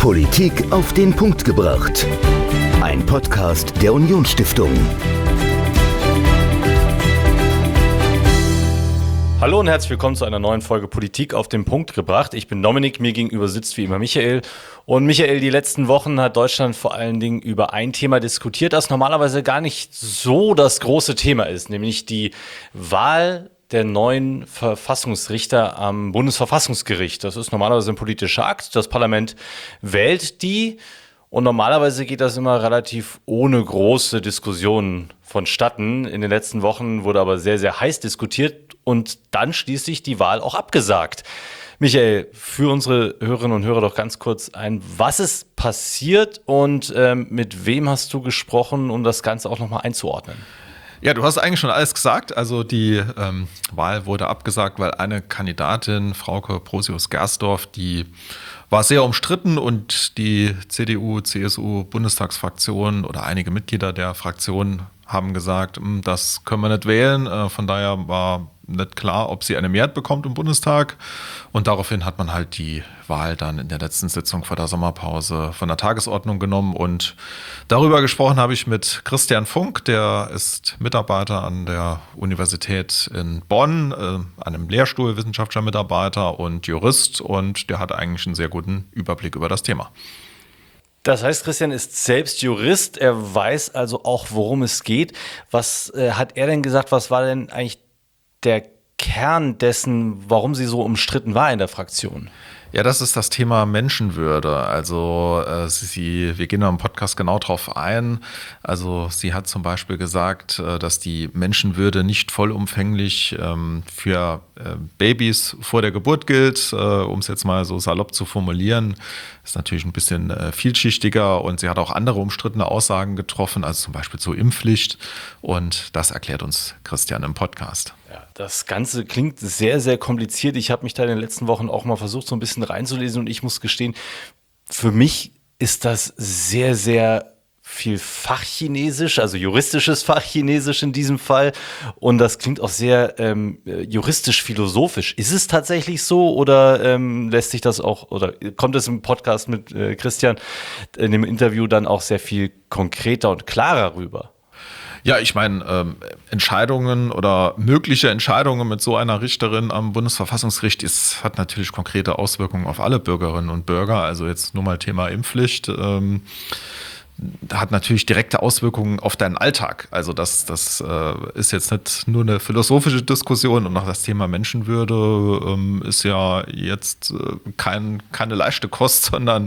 Politik auf den Punkt gebracht. Ein Podcast der Unionsstiftung. Hallo und herzlich willkommen zu einer neuen Folge Politik auf den Punkt gebracht. Ich bin Dominik, mir gegenüber sitzt wie immer Michael. Und Michael, die letzten Wochen hat Deutschland vor allen Dingen über ein Thema diskutiert, das normalerweise gar nicht so das große Thema ist, nämlich die Wahl der neuen Verfassungsrichter am Bundesverfassungsgericht. Das ist normalerweise ein politischer Akt. Das Parlament wählt die und normalerweise geht das immer relativ ohne große Diskussionen vonstatten. In den letzten Wochen wurde aber sehr, sehr heiß diskutiert und dann schließlich die Wahl auch abgesagt. Michael, für unsere Hörerinnen und Hörer doch ganz kurz ein, was ist passiert und mit wem hast du gesprochen, um das Ganze auch nochmal einzuordnen? Ja, du hast eigentlich schon alles gesagt. Also die Wahl wurde abgesagt, weil eine Kandidatin, Frauke Brosius-Gersdorf, die war sehr umstritten und die CDU-CSU-Bundestagsfraktion oder einige Mitglieder der Fraktion haben gesagt, das können wir nicht wählen. Von daher war nicht klar, ob sie eine Mehrheit bekommt im Bundestag. Und daraufhin hat man halt die Wahl dann in der letzten Sitzung vor der Sommerpause von der Tagesordnung genommen. Und darüber gesprochen habe ich mit Christian Funk, der ist Mitarbeiter an der Universität in Bonn, einem Lehrstuhl, wissenschaftlicher Mitarbeiter und Jurist. Und der hat eigentlich einen sehr guten Überblick über das Thema. Das heißt, Christian ist selbst Jurist, er weiß also auch, worum es geht. Was hat er denn gesagt, was war denn eigentlich der Kern dessen, warum sie so umstritten war in der Fraktion? Ja, das ist das Thema Menschenwürde. Also wir gehen da im Podcast genau drauf ein. Also sie hat zum Beispiel gesagt, dass die Menschenwürde nicht vollumfänglich für Babys vor der Geburt gilt, um es jetzt mal so salopp zu formulieren. Ist natürlich ein bisschen vielschichtiger und sie hat auch andere umstrittene Aussagen getroffen, also zum Beispiel zur Impfpflicht. Und das erklärt uns Christian im Podcast. Ja, das Ganze klingt sehr, sehr kompliziert. Ich habe mich da in den letzten Wochen auch mal versucht, so ein bisschen reinzulesen und ich muss gestehen, für mich ist das sehr, sehr viel Fachchinesisch, also juristisches Fachchinesisch in diesem Fall. Und das klingt auch sehr juristisch-philosophisch. Ist es tatsächlich so oder lässt sich das auch, oder kommt es im Podcast mit Christian in dem Interview dann auch sehr viel konkreter und klarer rüber? Ja, ich meine, Entscheidungen oder mögliche Entscheidungen mit so einer Richterin am Bundesverfassungsgericht hat natürlich konkrete Auswirkungen auf alle Bürgerinnen und Bürger. Also jetzt nur mal Thema Impfpflicht. Hat natürlich direkte Auswirkungen auf deinen Alltag. Also das ist jetzt nicht nur eine philosophische Diskussion und auch das Thema Menschenwürde ist ja jetzt keine leichte Kost, sondern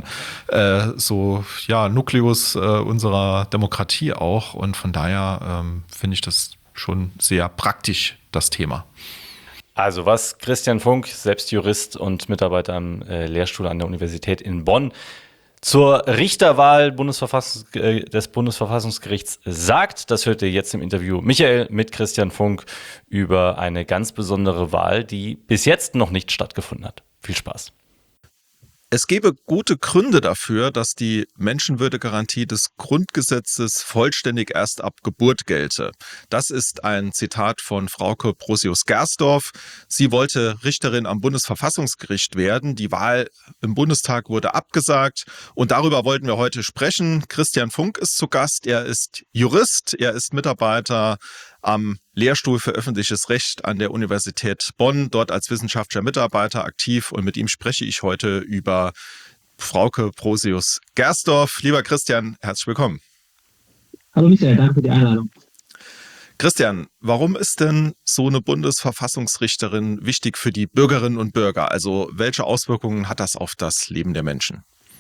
Nukleus unserer Demokratie auch. Und von daher finde ich das schon sehr praktisch, das Thema. Also was Christian Funk, selbst Jurist und Mitarbeiter am Lehrstuhl an der Universität in Bonn, zur Richterwahl des Bundesverfassungsgerichts sagt, das hört ihr jetzt im Interview Michael mit Christian Funk über eine ganz besondere Wahl, die bis jetzt noch nicht stattgefunden hat. Viel Spaß. Es gäbe gute Gründe dafür, dass die Menschenwürdegarantie des Grundgesetzes vollständig erst ab Geburt gelte. Das ist ein Zitat von Frauke Brosius-Gersdorf. Sie wollte Richterin am Bundesverfassungsgericht werden. Die Wahl im Bundestag wurde abgesagt und darüber wollten wir heute sprechen. Christian Funk ist zu Gast. Er ist Jurist, er ist Mitarbeiter am Lehrstuhl für öffentliches Recht an der Universität Bonn, dort als wissenschaftlicher Mitarbeiter aktiv. Und mit ihm spreche ich heute über Frauke Brosius-Gersdorf. Lieber Christian, herzlich willkommen. Hallo Michael, danke für die Einladung. Christian, warum ist denn so eine Bundesverfassungsrichterin wichtig für die Bürgerinnen und Bürger? Also welche Auswirkungen hat das auf das Leben der Menschen?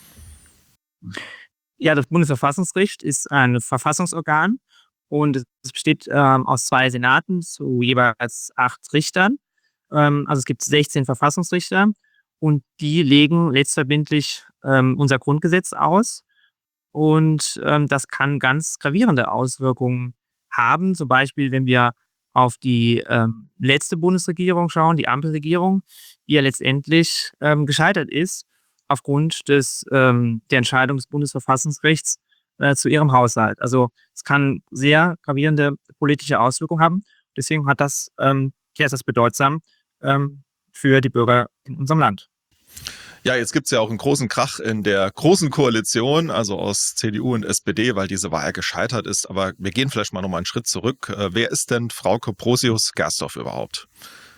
Ja, das Bundesverfassungsgericht ist ein Verfassungsorgan und es besteht aus 2 Senaten zu jeweils 8 Richtern. Also es gibt 16 Verfassungsrichter und die legen letztverbindlich unser Grundgesetz aus. Und das kann ganz gravierende Auswirkungen haben. Zum Beispiel, wenn wir auf die letzte Bundesregierung schauen, die Ampelregierung, die ja letztendlich gescheitert ist aufgrund der Entscheidung des Bundesverfassungsgerichts zu ihrem Haushalt. Also es kann sehr gravierende politische Auswirkungen haben. Deswegen ist das bedeutsam für die Bürger in unserem Land. Ja, jetzt gibt's ja auch einen großen Krach in der großen Koalition, also aus CDU und SPD, weil diese Wahl gescheitert ist. Aber wir gehen vielleicht mal nochmal einen Schritt zurück. Wer ist denn Frauke Brosius-Gersdorf überhaupt?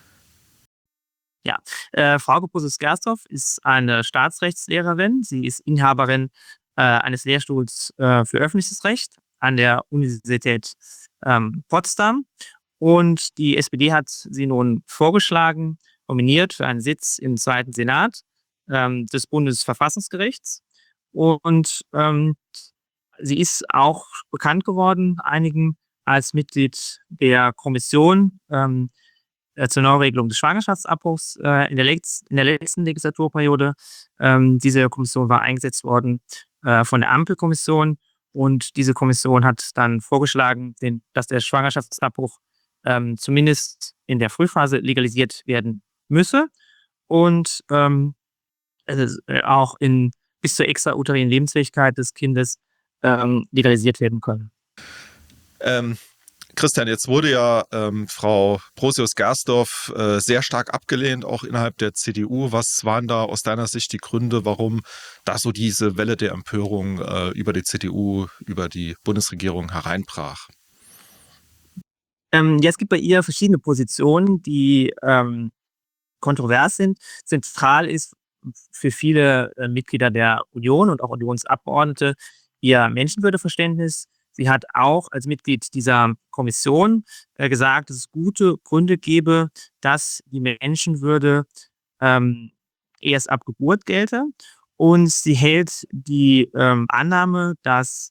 Ja, Frauke Prusus-Gersdorf ist eine Staatsrechtslehrerin. Sie ist Inhaberin eines Lehrstuhls für öffentliches Recht an der Universität Potsdam. Und die SPD hat sie nun vorgeschlagen, nominiert für einen Sitz im zweiten Senat des Bundesverfassungsgerichts. Und sie ist auch bekannt geworden, einigen als Mitglied der Kommission zur Neuregelung des Schwangerschaftsabbruchs in der letzten Legislaturperiode. Diese Kommission war eingesetzt worden von der Ampelkommission, und diese Kommission hat dann vorgeschlagen, dass der Schwangerschaftsabbruch zumindest in der Frühphase legalisiert werden müsse und auch bis zur extrauterinen Lebensfähigkeit des Kindes legalisiert werden können. Christian, jetzt wurde ja Frau Brosius-Gersdorf sehr stark abgelehnt, auch innerhalb der CDU. Was waren da aus deiner Sicht die Gründe, warum da so diese Welle der Empörung über die CDU, über die Bundesregierung hereinbrach? Ja, es gibt bei ihr verschiedene Positionen, die kontrovers sind. Zentral ist für viele Mitglieder der Union und auch Unionsabgeordnete ihr Menschenwürdeverständnis. Sie hat auch als Mitglied dieser Kommission gesagt, dass es gute Gründe gäbe, dass die Menschenwürde erst ab Geburt gelte. Und sie hält die Annahme, dass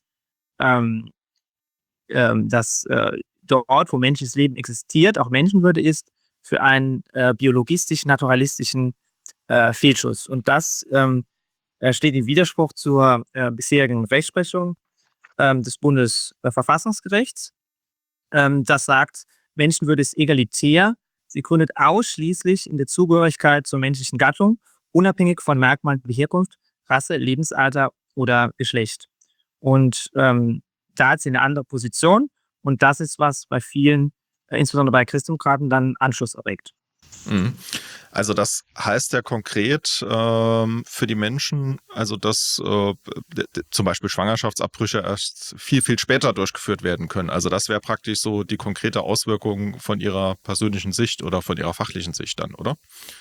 dort, wo menschliches Leben existiert, auch Menschenwürde ist, für einen biologistisch-naturalistischen Fehlschluss. Und das steht im Widerspruch zur bisherigen Rechtsprechung des Bundesverfassungsgerichts. Das sagt, Menschenwürde ist egalitär. Sie gründet ausschließlich in der Zugehörigkeit zur menschlichen Gattung, unabhängig von Merkmalen wie Herkunft, Rasse, Lebensalter oder Geschlecht. Und da hat sie eine andere Position. Und das ist, was bei vielen, insbesondere bei Christdemokraten, dann Anschluss erregt. Also das heißt ja konkret für die Menschen, also dass zum Beispiel Schwangerschaftsabbrüche erst viel, viel später durchgeführt werden können. Also das wäre praktisch so die konkrete Auswirkung von ihrer persönlichen Sicht oder von ihrer fachlichen Sicht dann, oder?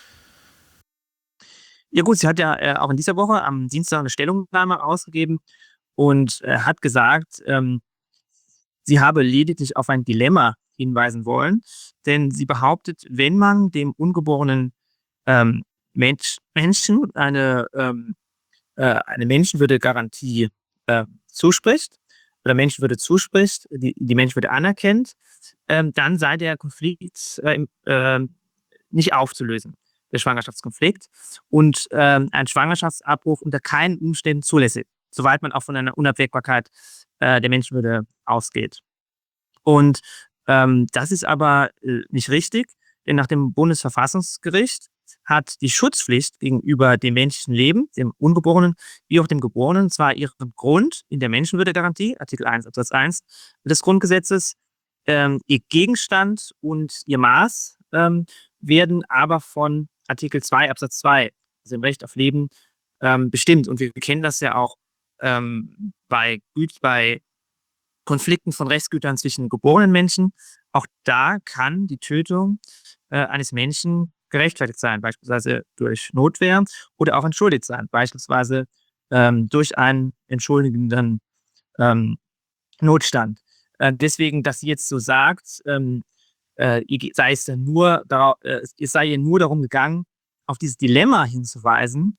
Ja gut, sie hat ja auch in dieser Woche am Dienstag eine Stellungnahme ausgegeben und hat gesagt, sie habe lediglich auf ein Dilemma hinweisen wollen, denn sie behauptet, wenn man dem ungeborenen Menschen eine Menschenwürdegarantie zuspricht oder Menschenwürde zuspricht, die Menschenwürde anerkennt, dann sei der Konflikt nicht aufzulösen, der Schwangerschaftskonflikt, und ein Schwangerschaftsabbruch unter keinen Umständen zulässig, soweit man auch von einer Unabwägbarkeit der Menschenwürde ausgeht. Und das ist aber nicht richtig, denn nach dem Bundesverfassungsgericht hat die Schutzpflicht gegenüber dem menschlichen Leben, dem Ungeborenen wie auch dem Geborenen, zwar ihren Grund in der Menschenwürdegarantie, Artikel 1 Absatz 1 des Grundgesetzes, ihr Gegenstand und ihr Maß werden aber von Artikel 2 Absatz 2, also im Recht auf Leben, bestimmt. Und wir kennen das ja auch bei Konflikten von Rechtsgütern zwischen geborenen Menschen. Auch da kann die Tötung eines Menschen gerechtfertigt sein, beispielsweise durch Notwehr, oder auch entschuldigt sein, beispielsweise durch einen entschuldigenden Notstand. Deswegen, dass sie jetzt so sagt, es sei ihr nur darum gegangen, auf dieses Dilemma hinzuweisen,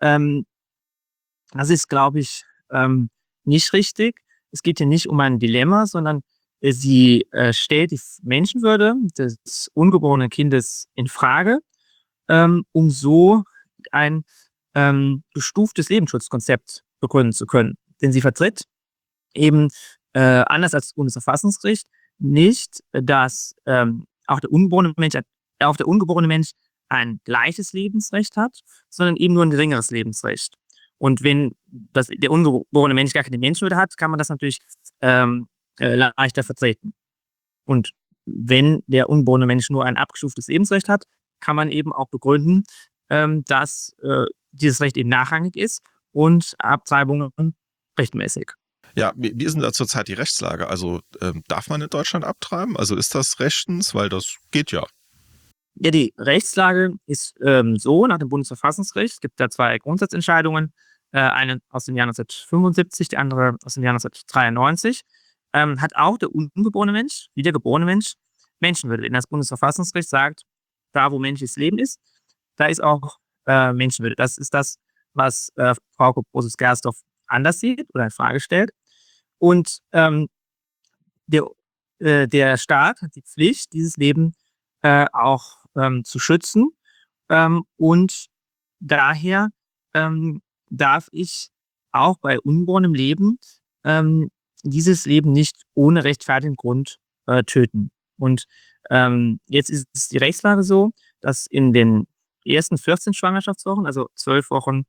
das ist, glaube ich, nicht richtig. Es geht hier nicht um ein Dilemma, sondern sie stellt die Menschenwürde des ungeborenen Kindes in Frage, um so ein gestuftes Lebensschutzkonzept begründen zu können. Denn sie vertritt eben, anders als das Bundesverfassungsgericht, nicht, dass auch der ungeborene Mensch ein gleiches Lebensrecht hat, sondern eben nur ein geringeres Lebensrecht. Und wenn der ungeborene Mensch gar keine Menschenwürde hat, kann man das natürlich leichter vertreten. Und wenn der ungeborene Mensch nur ein abgestuftes Lebensrecht hat, kann man eben auch begründen, dass dieses Recht eben nachrangig ist und Abtreibungen rechtmäßig. Ja, wie ist denn da zurzeit die Rechtslage? Also darf man in Deutschland abtreiben? Also ist das rechtens? Weil das geht ja. Ja, die Rechtslage ist so nach dem Bundesverfassungsgericht. Es gibt da zwei Grundsatzentscheidungen. Eine aus dem Jahr 1975, die andere aus dem Jahr 1993. Hat auch der ungeborene Mensch, wie der geborene Mensch, Menschenwürde. Denn das Bundesverfassungsgericht sagt, da wo menschliches Leben ist, da ist auch Menschenwürde. Das ist das, was Frau Brosius-Gersdorf anders sieht oder in Frage stellt. Und der, der Staat hat die Pflicht, dieses Leben auch zu schützen. Und daher darf ich auch bei ungeborenem Leben dieses Leben nicht ohne rechtfertigen Grund töten. Und jetzt ist die Rechtslage so, dass in den ersten 14 Schwangerschaftswochen, also 12 Wochen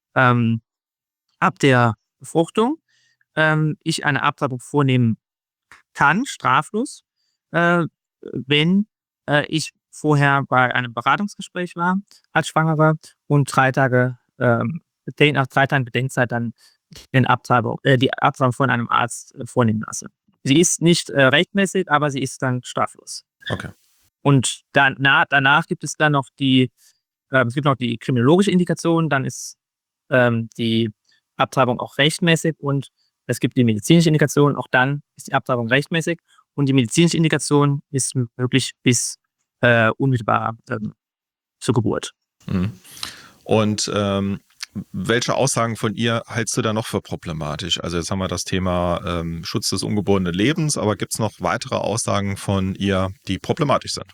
ab der Befruchtung, ich eine Abtreibung vornehmen kann, straflos, wenn ich vorher bei einem Beratungsgespräch war als Schwangerer und 3 Tage, nach 3 Tagen Bedenkzeit dann die Abtreibung von einem Arzt vornehmen lasse. Sie ist nicht rechtmäßig, aber sie ist dann straflos. Okay. Und danach gibt es dann noch es gibt noch die kriminologische Indikation, dann ist die Abtreibung auch rechtmäßig und es gibt die medizinische Indikation, auch dann ist die Abtreibung rechtmäßig und die medizinische Indikation ist möglich bis unmittelbar zur Geburt. Mhm. Und welche Aussagen von ihr hältst du da noch für problematisch? Also jetzt haben wir das Thema Schutz des ungeborenen Lebens, aber gibt es noch weitere Aussagen von ihr, die problematisch sind?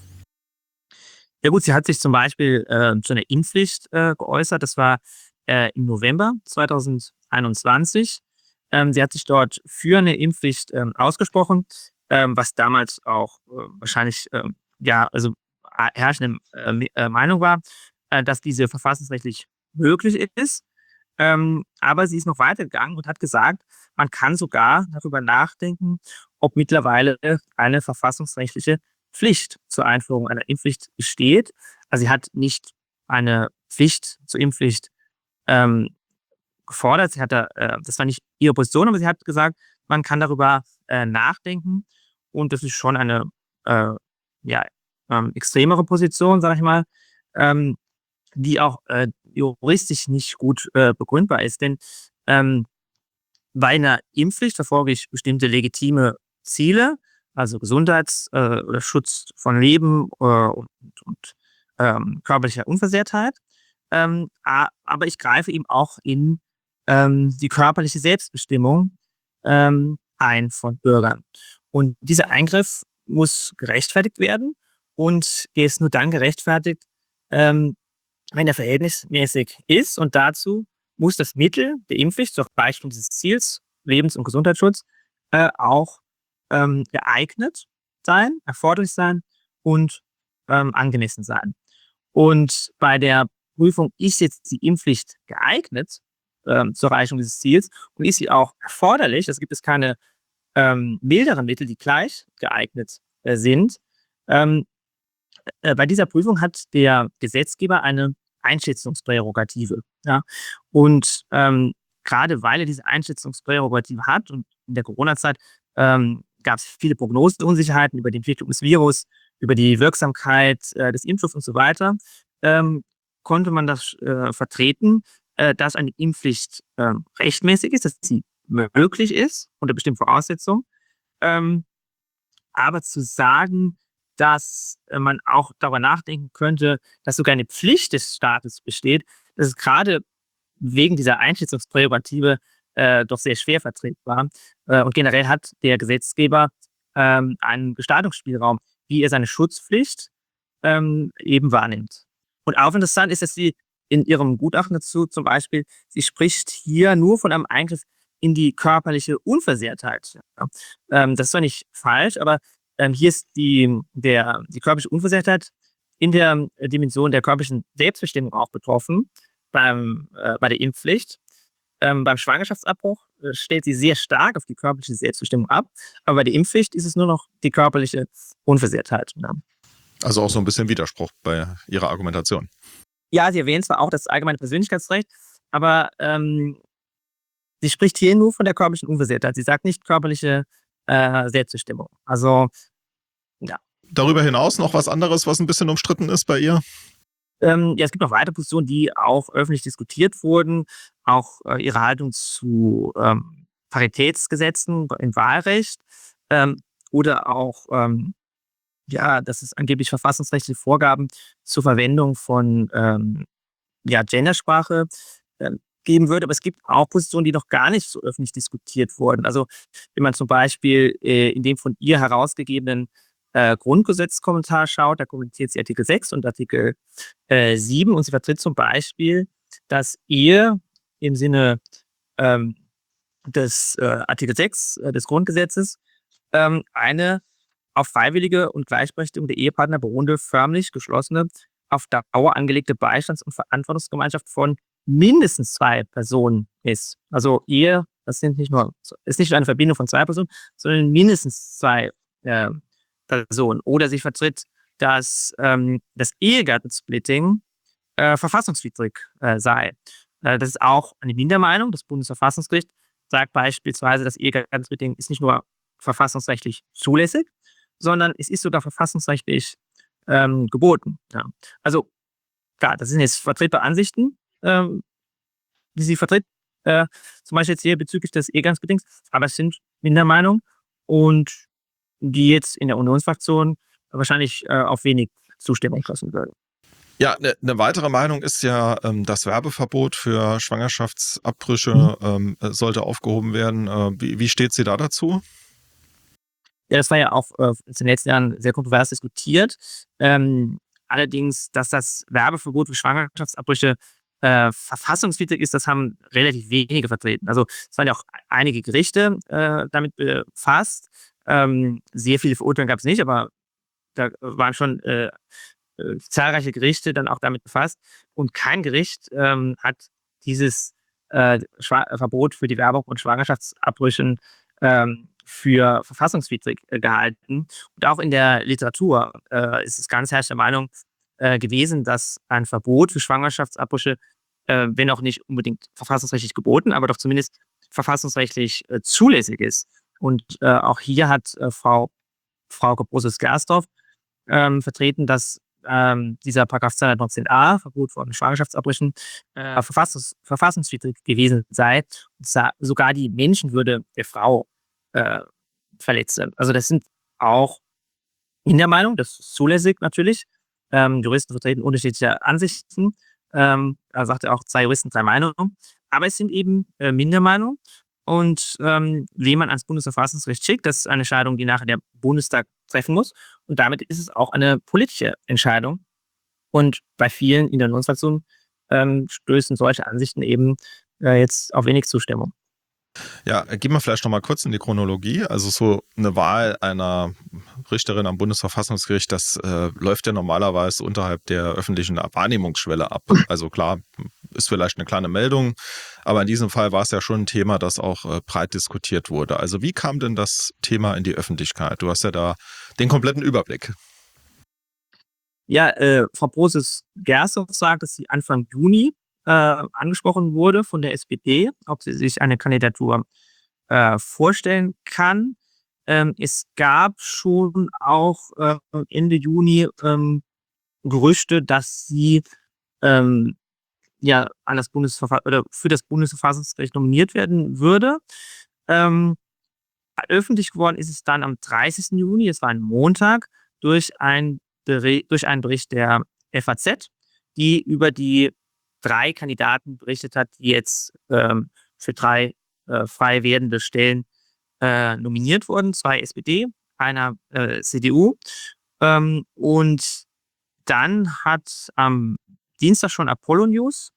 Ja gut, sie hat sich zum Beispiel zu einer Impfpflicht geäußert. Das war im November 2021. Sie hat sich dort für eine Impfpflicht ausgesprochen, was damals auch wahrscheinlich herrschende Meinung war, dass diese verfassungsrechtlich möglich ist. Aber sie ist noch weitergegangen und hat gesagt, man kann sogar darüber nachdenken, ob mittlerweile eine verfassungsrechtliche Pflicht zur Einführung einer Impfpflicht besteht. Also sie hat nicht eine Pflicht zur Impfpflicht gefordert. Das war nicht ihre Position, aber sie hat gesagt, man kann darüber nachdenken. Und das ist schon eine extremere Position, sage ich mal, die auch juristisch nicht gut begründbar ist. Denn bei einer Impfpflicht verfolge ich bestimmte legitime Ziele, also Gesundheits- oder Schutz von Leben und körperlicher Unversehrtheit. Aber ich greife eben auch in die körperliche Selbstbestimmung ein von Bürgern. Und dieser Eingriff muss gerechtfertigt werden und der ist nur dann gerechtfertigt, wenn er verhältnismäßig ist. Und dazu muss das Mittel der Impfpflicht zur Erreichung dieses Ziels, Lebens- und Gesundheitsschutz, auch geeignet sein, erforderlich sein und angemessen sein. Und bei der Prüfung, ist jetzt die Impfpflicht geeignet zur Erreichung dieses Ziels und ist sie auch erforderlich, es gibt es keine milderen Mittel, die gleich geeignet sind. Bei dieser Prüfung hat der Gesetzgeber eine Einschätzungsprärogative. Ja? Und gerade weil er diese Einschätzungsprärogative hat und in der Corona-Zeit gab es viele Prognoseunsicherheiten über die Entwicklung des Virus, über die Wirksamkeit des Impfstoffs und so weiter, konnte man das vertreten, dass eine Impfpflicht rechtmäßig ist, dass sie möglich ist unter bestimmten Voraussetzungen. Aber zu sagen, dass man auch darüber nachdenken könnte, dass sogar eine Pflicht des Staates besteht, das ist gerade wegen dieser Einschätzungsprärogative doch sehr schwer vertretbar. Und generell hat der Gesetzgeber einen Gestaltungsspielraum, wie er seine Schutzpflicht eben wahrnimmt. Und auch interessant ist, dass sie in ihrem Gutachten dazu zum Beispiel, sie spricht hier nur von einem Eingriff in die körperliche Unversehrtheit. Ja. Das ist zwar nicht falsch, aber hier ist die körperliche Unversehrtheit in der Dimension der körperlichen Selbstbestimmung auch betroffen bei der Impfpflicht. Beim Schwangerschaftsabbruch stellt sie sehr stark auf die körperliche Selbstbestimmung ab, aber bei der Impfpflicht ist es nur noch die körperliche Unversehrtheit. Ja. Also auch so ein bisschen Widerspruch bei ihrer Argumentation. Ja, sie erwähnt zwar auch das allgemeine Persönlichkeitsrecht, aber sie spricht hier nur von der körperlichen Unversehrtheit. Sie sagt nicht körperliche Selbstbestimmung. Also, ja. Darüber hinaus noch was anderes, was ein bisschen umstritten ist bei ihr? Ja, es gibt noch weitere Positionen, die auch öffentlich diskutiert wurden. Auch ihre Haltung zu Paritätsgesetzen im Wahlrecht oder auch, ja, dass es angeblich verfassungsrechtliche Vorgaben zur Verwendung von Gendersprache geben würde. Aber es gibt auch Positionen, die noch gar nicht so öffentlich diskutiert wurden. Also wenn man zum Beispiel in dem von ihr herausgegebenen Grundgesetzkommentar schaut, da kommentiert sie Artikel 6 und Artikel 7 und sie vertritt zum Beispiel, dass Ehe im Sinne des Artikel 6 des Grundgesetzes eine auf freiwillige und Gleichberechtigung der Ehepartner beruhende, förmlich geschlossene, auf Dauer angelegte Beistands- und Verantwortungsgemeinschaft von mindestens 2 Personen ist. Also Ehe, das ist nicht nur eine Verbindung von 2 Personen, sondern mindestens 2 Personen. Oder sie vertritt, dass das Ehegattensplitting verfassungswidrig sei. Das ist auch eine Mindermeinung. Das Bundesverfassungsgericht sagt beispielsweise, das Ehegattensplitting ist nicht nur verfassungsrechtlich zulässig, sondern es ist sogar verfassungsrechtlich geboten. Ja. Also klar, das sind jetzt vertretbare Ansichten, die sie vertritt, zum Beispiel jetzt hier bezüglich des Ehegattensplittings, aber es sind Mindermeinungen und die jetzt in der Unionsfraktion wahrscheinlich auf wenig Zustimmung stoßen würden. Ja, eine weitere Meinung ist ja, das Werbeverbot für Schwangerschaftsabbrüche sollte aufgehoben werden. Wie steht sie da dazu? Ja, das war ja auch in den letzten Jahren sehr kontrovers diskutiert. Allerdings, dass das Werbeverbot für Schwangerschaftsabbrüche verfassungswidrig ist, das haben relativ wenige vertreten. Also es waren ja auch einige Gerichte damit befasst. Sehr viele Verurteilungen gab es nicht, aber da waren schon zahlreiche Gerichte dann auch damit befasst. Und kein Gericht hat dieses Verbot für die Werbung von Schwangerschaftsabbrüchen für verfassungswidrig gehalten. Und auch in der Literatur ist es ganz herrschende Meinung gewesen, dass ein Verbot für Schwangerschaftsabbrüche, wenn auch nicht unbedingt verfassungsrechtlich geboten, aber doch zumindest verfassungsrechtlich zulässig ist. Und auch hier hat Frau Broses-Gersdorf vertreten, dass dieser Paragraph 219a, Verbot von Schwangerschaftsabbrüchen, verfassungswidrig gewesen sei und sogar die Menschenwürde der Frau verletze. Also das sind auch in der Meinung, das ist zulässig natürlich. Juristen vertreten unterschiedliche Ansichten. Da sagt er auch 2 Juristen, 3 Meinungen. Aber es sind eben Mindermeinungen. Und wen man ans Bundesverfassungsgericht schickt, das ist eine Entscheidung, die nachher der Bundestag treffen muss. Und damit ist es auch eine politische Entscheidung. Und bei vielen in der Unionsfraktion stößen solche Ansichten eben jetzt auf wenig Zustimmung. Ja, gehen wir vielleicht noch mal kurz in die Chronologie. Also so eine Wahl einer Richterin am Bundesverfassungsgericht, das läuft ja normalerweise unterhalb der öffentlichen Wahrnehmungsschwelle ab. Also klar, ist vielleicht eine kleine Meldung, aber in diesem Fall war es ja schon ein Thema, das auch breit diskutiert wurde. Also wie kam denn das Thema in die Öffentlichkeit? Du hast ja da den kompletten Überblick. Ja, Frau Broses-Gersdorf sagt, dass sie Anfang Juni angesprochen wurde von der SPD, ob sie sich eine Kandidatur vorstellen kann. Es gab schon auch Ende Juni Gerüchte, dass sie an das oder für das Bundesverfassungsgericht nominiert werden würde. Öffentlich geworden ist es dann am 30. Juni, es war ein Montag, durch einen Bericht der FAZ, die über die 3 Kandidaten berichtet hat, die jetzt für 3 frei werdende Stellen nominiert wurden. 2 SPD, einer CDU. Und dann hat am Dienstag schon Apollo News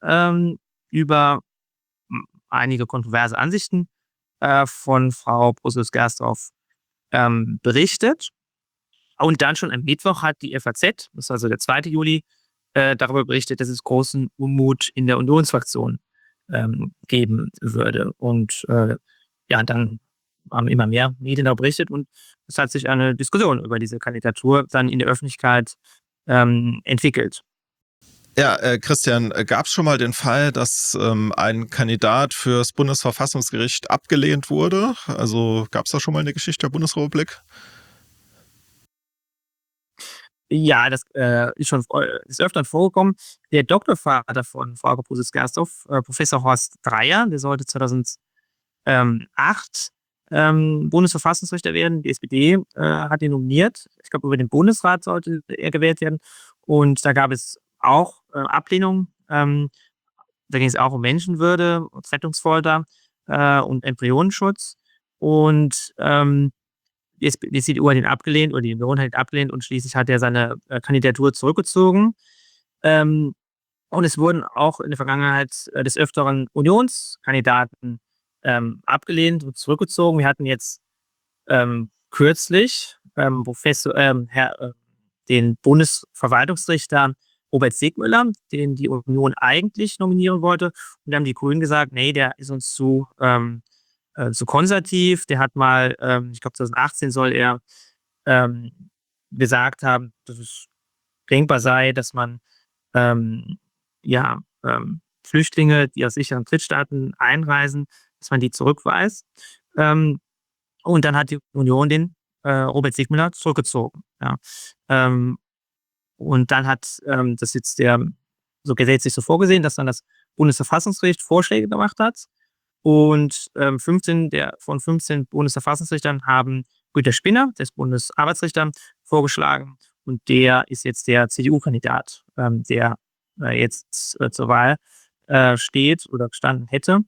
über einige kontroverse Ansichten von Frau Broses-Gersdorf berichtet. Und dann schon am Mittwoch hat die FAZ, das ist also der 2. Juli, darüber berichtet, dass es großen Unmut in der Unionsfraktion geben würde. Und dann haben immer mehr Medien darüber berichtet und es hat sich eine Diskussion über diese Kandidatur dann in der Öffentlichkeit entwickelt. Ja, Christian, gab es schon mal den Fall, dass ein Kandidat fürs Bundesverfassungsgericht abgelehnt wurde? Also gab es da schon mal eine Geschichte der Bundesrepublik? Ja, das ist schon ist öfter vorgekommen. Der Doktorvater von Frau Gersdorf, Professor Horst Dreier, der sollte 2008 Bundesverfassungsrichter werden. Die SPD hat ihn nominiert. Ich glaube, über den Bundesrat sollte er gewählt werden. Und da gab es auch Ablehnung. Da ging es auch um Menschenwürde, Rettungsfolter und Embryonenschutz. Und die CDU hat ihn abgelehnt oder die Union hat ihn abgelehnt und schließlich hat er seine Kandidatur zurückgezogen. Ähm, und es wurden auch in der Vergangenheit des Öfteren Unionskandidaten abgelehnt und zurückgezogen. Wir hatten jetzt kürzlich den Bundesverwaltungsrichter Robert Segmüller, den die Union eigentlich nominieren wollte. Und da haben die Grünen gesagt, nee, der ist uns zu konservativ. Der hat mal, ich glaube 2018 soll er gesagt haben, dass es denkbar sei, dass man ähm, ja, Flüchtlinge, die aus sicheren Drittstaaten einreisen, dass man die zurückweist. Und dann hat die Union den Robert Segmüller zurückgezogen. Ja. Und dann hat das jetzt so gesetzlich so vorgesehen, dass dann das Bundesverfassungsgericht Vorschläge gemacht hat. Und 15 von 15 Bundesverfassungsrichtern haben Günter Spinner, des Bundesarbeitsrichter, vorgeschlagen. Und der ist jetzt der CDU-Kandidat, der jetzt zur Wahl steht oder gestanden hätte.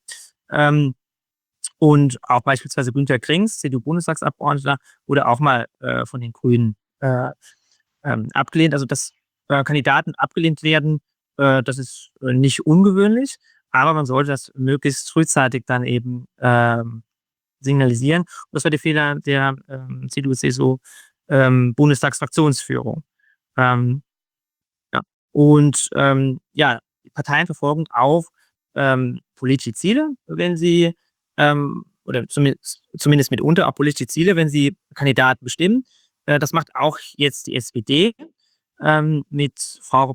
Und auch beispielsweise Günter Krings, CDU-Bundestagsabgeordneter, wurde auch mal von den Grünen abgelehnt. Also, dass Kandidaten abgelehnt werden, das ist nicht ungewöhnlich. Aber man sollte das möglichst frühzeitig dann eben signalisieren. Und das war der Fehler der CDU-CSU Bundestagsfraktionsführung. Ja. Und ja, die Parteien verfolgen auch politische Ziele, wenn sie oder zumindest mitunter auch politische Ziele, wenn sie Kandidaten bestimmen. Das macht auch jetzt die SPD mit Frau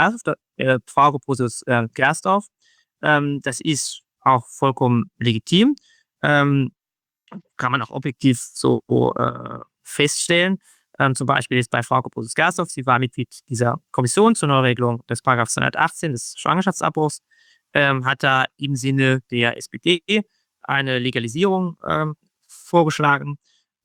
Gersdorf. Das ist auch vollkommen legitim. Kann man auch objektiv so feststellen. Zum Beispiel ist bei Frau Gersdorf, sie war Mitglied dieser Kommission zur Neuregelung des § 218 des Schwangerschaftsabbruchs, hat da im Sinne der SPD eine Legalisierung vorgeschlagen,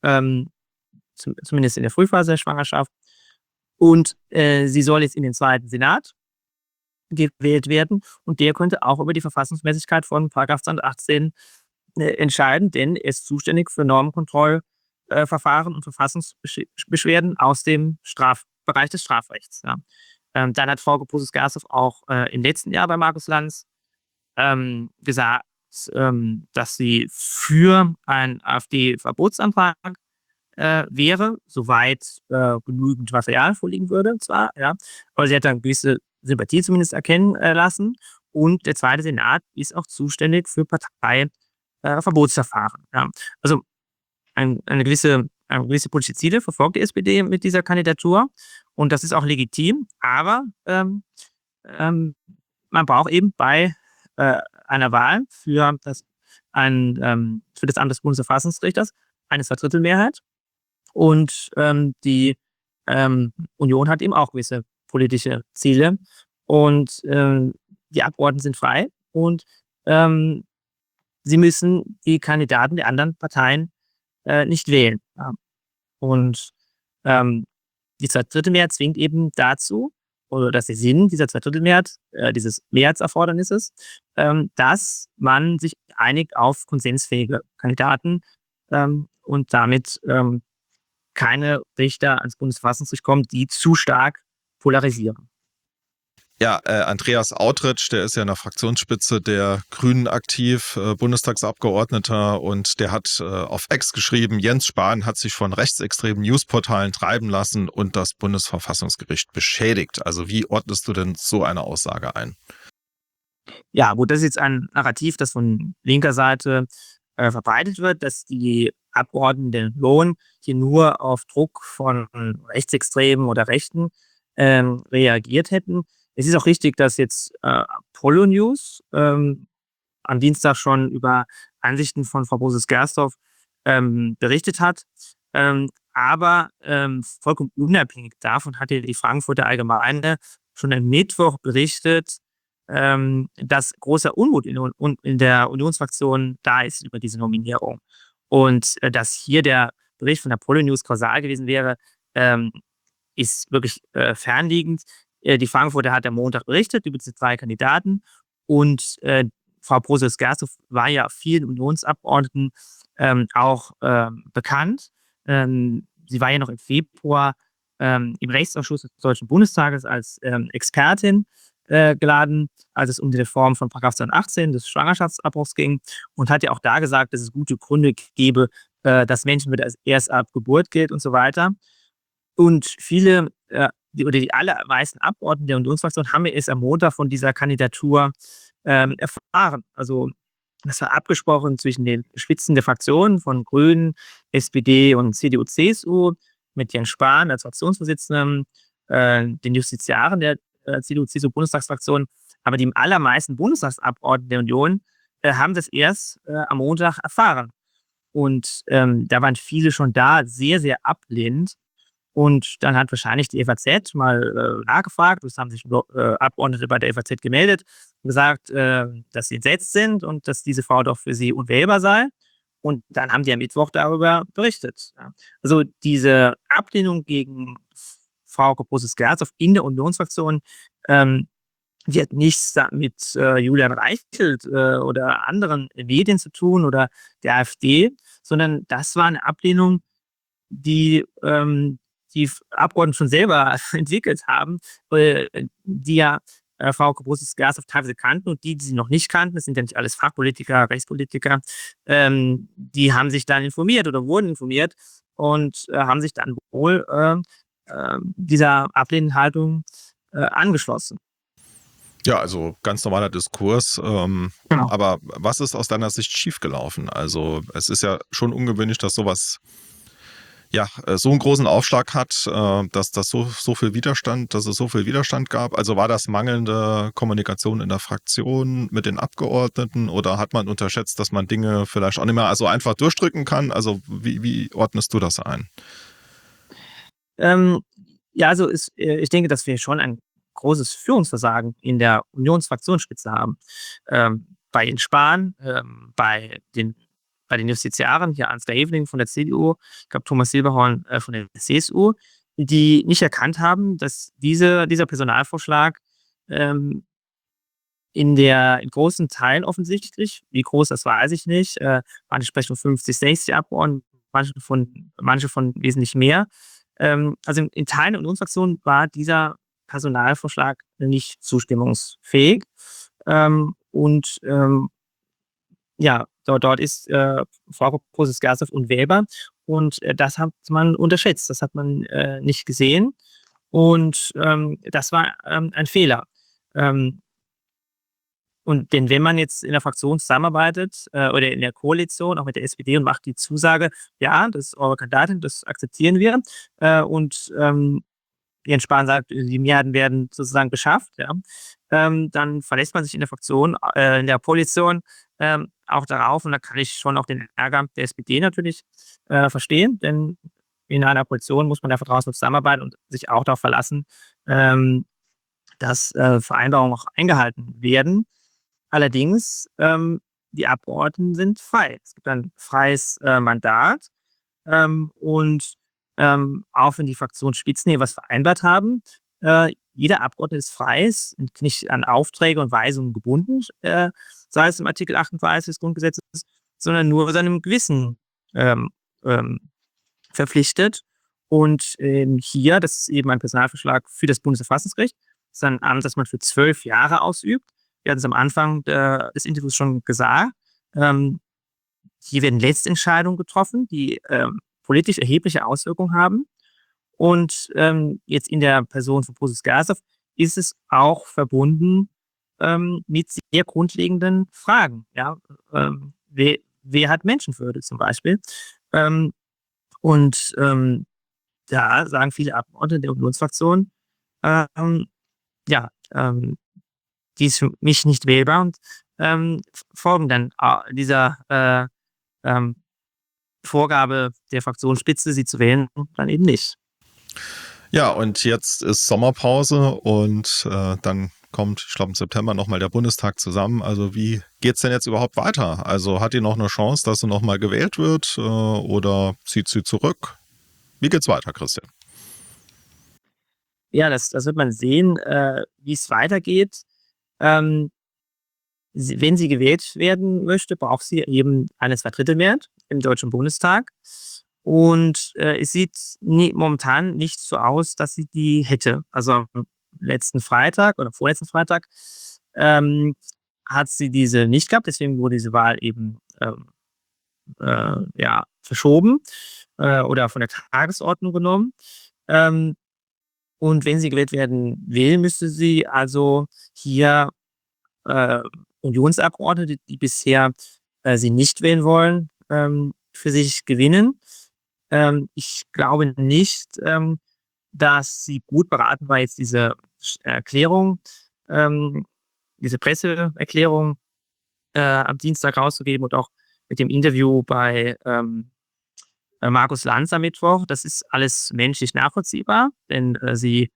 zumindest in der Frühphase der Schwangerschaft. Und sie soll jetzt in den zweiten Senat gewählt werden. Und der könnte auch über die Verfassungsmäßigkeit von § 218 entscheiden, denn er ist zuständig für Normenkontrollverfahren und Verfassungsbeschwerden aus dem Bereich des Strafrechts. Ja. Dann hat Frau Gersdorf auch im letzten Jahr bei Markus Lanz gesagt, dass sie für einen AfD-Verbotsantrag wäre, soweit genügend Material vorliegen würde, zwar, ja, aber sie hat dann gewisse Sympathie zumindest erkennen lassen. Und der zweite Senat ist auch zuständig für Parteiverbotsverfahren. Ja. Also eine gewisse politische Ziele verfolgt die SPD mit dieser Kandidatur. Und das ist auch legitim. Aber man braucht eben bei einer Wahl für das Amt des Bundesverfassungsrichters eine Zweidrittelmehrheit. Und die Union hat eben auch gewisse politische Ziele. Und die Abgeordneten sind frei. Und sie müssen die Kandidaten der anderen Parteien nicht wählen. Ja. Und die Zweidrittelmehrheit zwingt eben dazu, oder das ist der Sinn dieser Zweidrittelmehrheit, dieses Mehrheitserfordernisses, dass man sich einigt auf konsensfähige Kandidaten und damit keine Richter ans Bundesverfassungsgericht kommen, die zu stark polarisieren. Ja, Andreas Autrittsch, der ist ja in der Fraktionsspitze der Grünen aktiv, Bundestagsabgeordneter, und der hat auf X geschrieben, Jens Spahn hat sich von rechtsextremen Newsportalen treiben lassen und das Bundesverfassungsgericht beschädigt. Also wie ordnest du denn so eine Aussage ein? Ja, gut, das ist jetzt ein Narrativ, das von linker Seite verbreitet wird, dass die Abgeordneten der Union hier nur auf Druck von Rechtsextremen oder Rechten reagiert hätten. Es ist auch richtig, dass jetzt Apollo News am Dienstag schon über Ansichten von Frau Boses-Gersdorf berichtet hat. Aber vollkommen unabhängig davon hat ja die Frankfurter Allgemeine schon am Mittwoch berichtet, dass großer Unmut in der Unionsfraktion da ist über diese Nominierung. Und dass hier der Bericht von der Apollo News kausal gewesen wäre, ist wirklich fernliegend. Die Frankfurter hat am Montag berichtet über diese 3 Kandidaten und Frau Boses-Gersdorf war ja vielen Unionsabgeordneten auch bekannt. Sie war ja noch im Februar im Rechtsausschuss des Deutschen Bundestages als Expertin geladen, als es um die Reform von § 218 des Schwangerschaftsabbruchs ging und hat ja auch da gesagt, dass es gute Gründe gäbe, dass Menschenwürde erst ab Geburt gilt und so weiter. Und viele die allermeisten Abgeordneten der Unionsfraktion haben erst am Montag von dieser Kandidatur erfahren. Also das war abgesprochen zwischen den Spitzen der Fraktionen von Grünen, SPD und CDU, CSU mit Jens Spahn als Fraktionsvorsitzendem, den Justiziaren der CDU, CSU Bundestagsfraktion. Aber die allermeisten Bundestagsabgeordneten der Union haben das erst am Montag erfahren. Und da waren viele schon da, sehr, sehr ablehnend. Und dann hat wahrscheinlich die FAZ mal nachgefragt, es haben sich Abgeordnete bei der FAZ gemeldet und gesagt, dass sie entsetzt sind und dass diese Frau doch für sie unwählbar sei. Und dann haben die am Mittwoch darüber berichtet. Ja. Also diese Ablehnung gegen Frau Boses-Gersdorf in der Unionsfraktion, die hat nichts mit Julian Reichelt oder anderen Medien zu tun oder der AfD, sondern das war eine Ablehnung, die die Abgeordneten schon selber entwickelt haben, die ja Frau Boses-Gersdorf teilweise kannten und die sie noch nicht kannten, das sind ja nicht alles Fachpolitiker, Rechtspolitiker, die haben sich dann informiert oder wurden informiert und haben sich dann wohl dieser ablehnenden Haltung angeschlossen. Ja, also ganz normaler Diskurs. Genau. Aber was ist aus deiner Sicht schiefgelaufen? Also es ist ja schon ungewöhnlich, dass sowas so einen großen Aufschlag hat, dass das so viel Widerstand, dass es so viel Widerstand gab. Also war das mangelnde Kommunikation in der Fraktion mit den Abgeordneten oder hat man unterschätzt, dass man Dinge vielleicht auch nicht mehr so einfach durchdrücken kann? Also wie ordnest du das ein? Also ich denke, dass wir schon ein großes Führungsversagen in der Unionsfraktionsspitze haben. Bei Jens Spahn, bei den Justiziaren, hier Ansgar Evening von der CDU, ich glaube Thomas Silberhorn von der CSU, die nicht erkannt haben, dass dieser Personalvorschlag in großen Teilen offensichtlich, wie groß, das weiß ich nicht, manche sprechen von 50, 60 Abgeordneten, manche von wesentlich mehr. Also in Teilen der Unionsfraktion war dieser Personalvorschlag nicht zustimmungsfähig. Dort ist Frau Boses-Gersdorf unwählbar und das hat man unterschätzt, das hat man nicht gesehen und das war ein Fehler. Und denn wenn man jetzt in der Fraktion zusammenarbeitet oder in der Koalition, auch mit der SPD und macht die Zusage, ja, das ist eure Kandidatin, das akzeptieren wir und Jens Spahn sagt, die Mehrheiten werden sozusagen beschafft, ja, dann verlässt man sich in der Fraktion, in der Koalition auch darauf und da kann ich schon auch den Ärger der SPD natürlich verstehen, denn in einer Koalition muss man da vertrauensvoll zusammenarbeiten und sich auch darauf verlassen, dass Vereinbarungen auch eingehalten werden. Allerdings, die Abgeordneten sind frei. Es gibt ein freies Mandat und auch wenn die Fraktionsspitzen hier was vereinbart haben, jeder Abgeordnete ist frei, ist nicht an Aufträge und Weisungen gebunden, sei es im Artikel 38 des Grundgesetzes, sondern nur seinem Gewissen verpflichtet. Und hier, das ist eben ein Personalvorschlag für das Bundesverfassungsgericht, das ist ein Amt, das man für 12 Jahre ausübt. Wir hatten es am Anfang des Interviews schon gesagt. Hier werden Letztentscheidungen getroffen, die politisch erhebliche Auswirkungen haben. Und jetzt in der Person von Boses-Gersdorf ist es auch verbunden mit sehr grundlegenden Fragen. Ja? Wer hat Menschenwürde zum Beispiel? Da sagen viele Abgeordnete der Unionsfraktion, die ist für mich nicht wählbar und folgen dann dieser Vorgabe der Fraktionsspitze, sie zu wählen, dann eben nicht. Ja, und jetzt ist Sommerpause und dann kommt, ich glaube im September nochmal der Bundestag zusammen. Also wie geht's denn jetzt überhaupt weiter? Also hat die noch eine Chance, dass sie nochmal gewählt wird oder zieht sie zurück? Wie geht's weiter, Christian? Ja, das wird man sehen, wie es weitergeht. Wenn sie gewählt werden möchte, braucht sie eben eine Zweidrittelmehrheit im Deutschen Bundestag. Und es sieht momentan nicht so aus, dass sie die hätte. Also am letzten Freitag oder vorletzten Freitag hat sie diese nicht gehabt. Deswegen wurde diese Wahl eben verschoben oder von der Tagesordnung genommen. Und wenn sie gewählt werden will, müsste sie also hier Unionsabgeordnete, die bisher sie nicht wählen wollen, für sich gewinnen. Ich glaube nicht, dass sie gut beraten war, jetzt diese Erklärung, diese Presseerklärung am Dienstag rauszugeben und auch mit dem Interview bei Markus Lanz am Mittwoch. Das ist alles menschlich nachvollziehbar, denn sie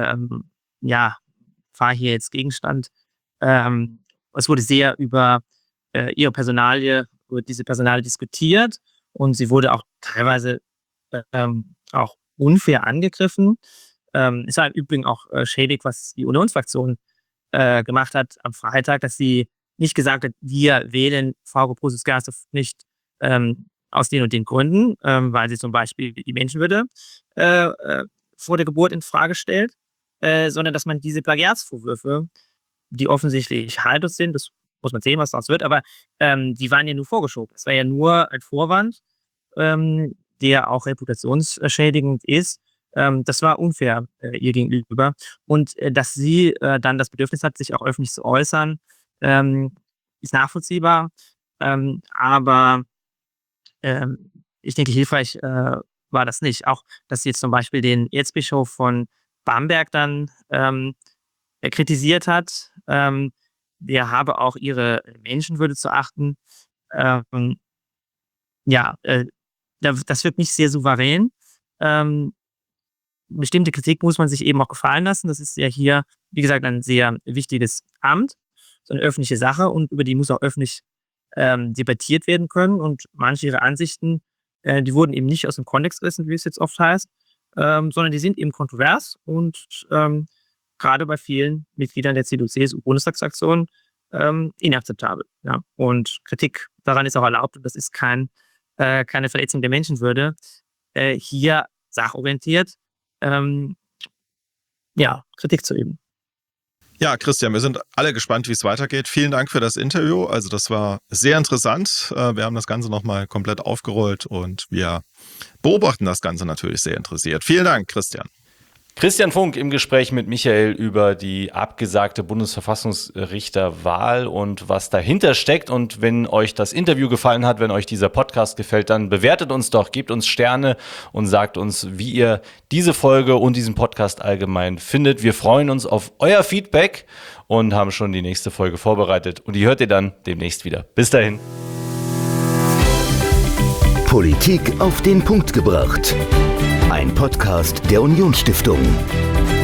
war hier jetzt Gegenstand. Es wurde sehr über ihre Personalie, über diese Personalie diskutiert und sie wurde auch teilweise auch unfair angegriffen. Es war im Übrigen auch schäbig, was die Unionsfraktion gemacht hat am Freitag, dass sie nicht gesagt hat, wir wählen Frau Prussius-Garsdorf nicht aus den und den Gründen, weil sie zum Beispiel die Menschenwürde vor der Geburt in Frage stellt, sondern dass man diese Plagiatsvorwürfe, die offensichtlich haltlos sind, das muss man sehen, was daraus wird, aber die waren ja nur vorgeschoben. Es war ja nur ein Vorwand, der auch reputationsschädigend ist. Das war unfair ihr gegenüber. Und dass sie dann das Bedürfnis hat, sich auch öffentlich zu äußern, ist nachvollziehbar. Aber ich denke, hilfreich war das nicht. Auch, dass sie jetzt zum Beispiel den Erzbischof von Bamberg dann kritisiert hat, der habe auch ihre Menschenwürde zu achten. Das wirkt nicht sehr souverän. Bestimmte Kritik muss man sich eben auch gefallen lassen. Das ist ja hier, wie gesagt, ein sehr wichtiges Amt, so eine öffentliche Sache und über die muss auch öffentlich debattiert werden können. Und manche ihrer Ansichten, die wurden eben nicht aus dem Kontext gerissen, wie es jetzt oft heißt, sondern die sind eben kontrovers und gerade bei vielen Mitgliedern der CDU-CSU-Bundestagsfraktion inakzeptabel. Ja? Und Kritik daran ist auch erlaubt und das ist keine Verletzung der Menschenwürde. Hier sachorientiert Kritik zu üben. Ja, Christian, wir sind alle gespannt, wie es weitergeht. Vielen Dank für das Interview. Also das war sehr interessant. Wir haben das Ganze nochmal komplett aufgerollt und wir beobachten das Ganze natürlich sehr interessiert. Vielen Dank, Christian. Christian Funk im Gespräch mit Michael über die abgesagte Bundesverfassungsrichterwahl und was dahinter steckt. Und wenn euch das Interview gefallen hat, wenn euch dieser Podcast gefällt, dann bewertet uns doch, gebt uns Sterne und sagt uns, wie ihr diese Folge und diesen Podcast allgemein findet. Wir freuen uns auf euer Feedback und haben schon die nächste Folge vorbereitet. Und die hört ihr dann demnächst wieder. Bis dahin. Politik auf den Punkt gebracht. Ein Podcast der Unionsstiftung.